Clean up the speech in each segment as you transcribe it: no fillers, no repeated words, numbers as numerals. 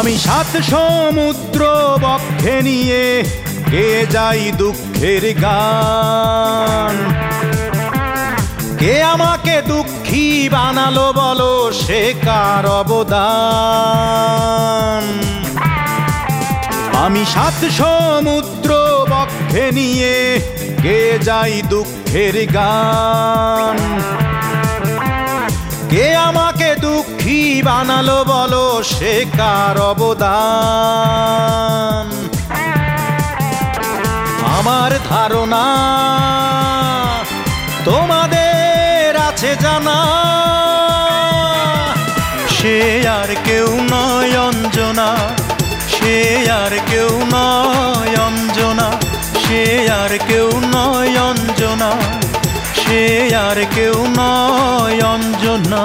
আমি সাত সমুদ্র বক্ষে নিয়ে গেয়ে যাই দুঃখের গান। কে আমাকে দুঃখী বানালো বলো, সে কার অবদান? আমি সাত সমুদ্র বক্ষে নিয়ে গেয়ে যাই দুঃখের গান। কে আমাকে দুঃখী বানালো বলো, সে কার অবদান? আমার ধারণা তোমাদের আছে জানা, সে আর কেউ নয় অঞ্জনা, সে আর কেউ নয় অঞ্জনা, সে আর কেউ নয় অঞ্জনা, সে আর কেউ নয় অঞ্জনা।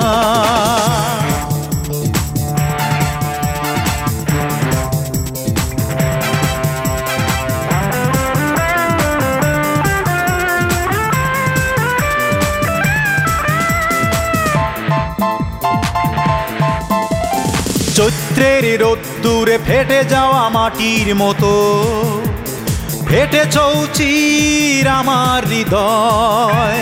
চৈত্রের রোদ্দুরে ফেটে যাওয়া মাটির মতো ফেটে চৌচির আমার হৃদয়।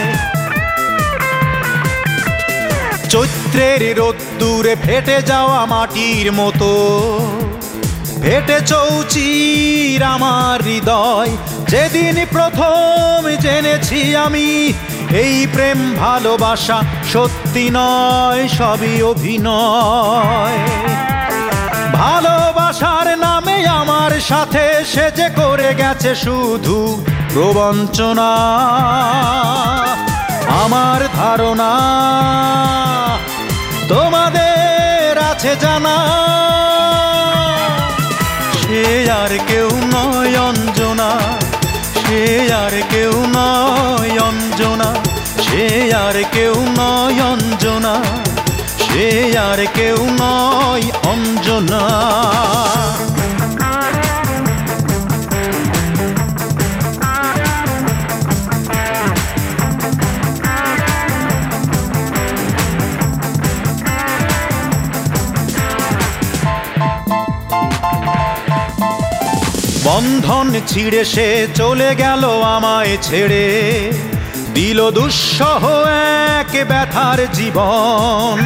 চৈত্রের রোদ্দুরে ফেটে যাওয়া মাটির মতো ফেটে চৌচির আমার হৃদয়। যেদিন প্রথম জেনেছি আমি এই প্রেম ভালোবাসা সত্যি নয়, সবই অভিনয়। ভালোবাসার নামে আমার সাথে সে যে করে গেছে শুধু প্রবঞ্চনা। আমার ধারণা তোমাদের আছে জানা, সে আর কেউ নয় অঞ্জনা, সে আর কেউ নয় অঞ্জনা, সে আর কেউ নয় অঞ্জনা, সে আর কেউ নয় অঞ্জনা। বন্ধন ছিঁড়ে সে চলে গেল আমায় ছেড়ে, দিল দুঃসহ এক ব্যথার জীবন।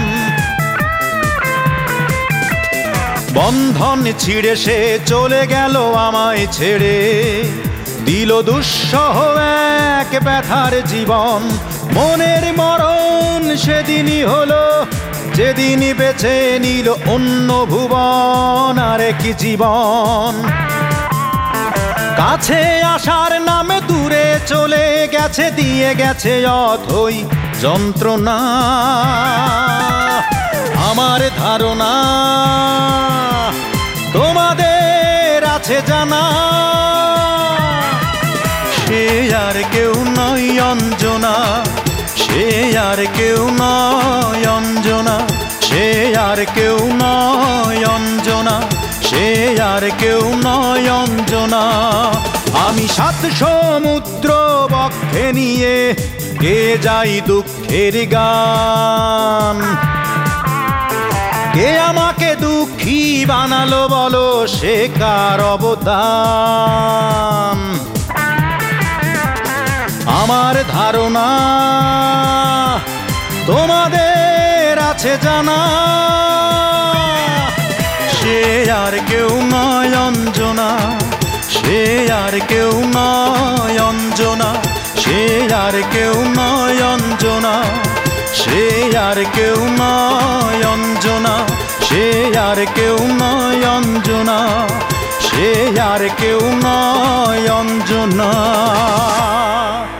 বন্ধন ছিঁড়ে সে চলে গেল আমায় ছেড়ে, দিল দুঃসহ এক ব্যথার জীবন। মনের মরণ সেদিনই হলো যেদিনই বেছে নিল অন্য ভুবন আর কি জীবন। কাছে আসার নামে দূরে চলে গেছে, দিয়ে গেছে অথই যন্ত্রণা। আমার ধারণা তোমাদের আছে জানা, সে আর কেউ নয় অঞ্জনা, সে আর কেউ নয় অঞ্জনা, সে আর কেউ নয় অঞ্জনা, সে আর কেউ নয় অঞ্জনা। আমি সাত সমুদ্র বক্ষে নিয়ে গেয়ে যাই দুঃখের গান। কে আমাকে দুঃখী বানালো বলো, সে কার অবদান? আমার ধারণা তোমাদের আছে জানা, সে আর কেউ নয় অঞ্জনা, সে আর কেউ নয় অঞ্জনা, সে আর কেউ নয় অঞ্জনা, সে আর কেউ নয় অঞ্জনা, সে আর কেউ নয় অঞ্জনা, সে আর কেউ নয় অঞ্জনা।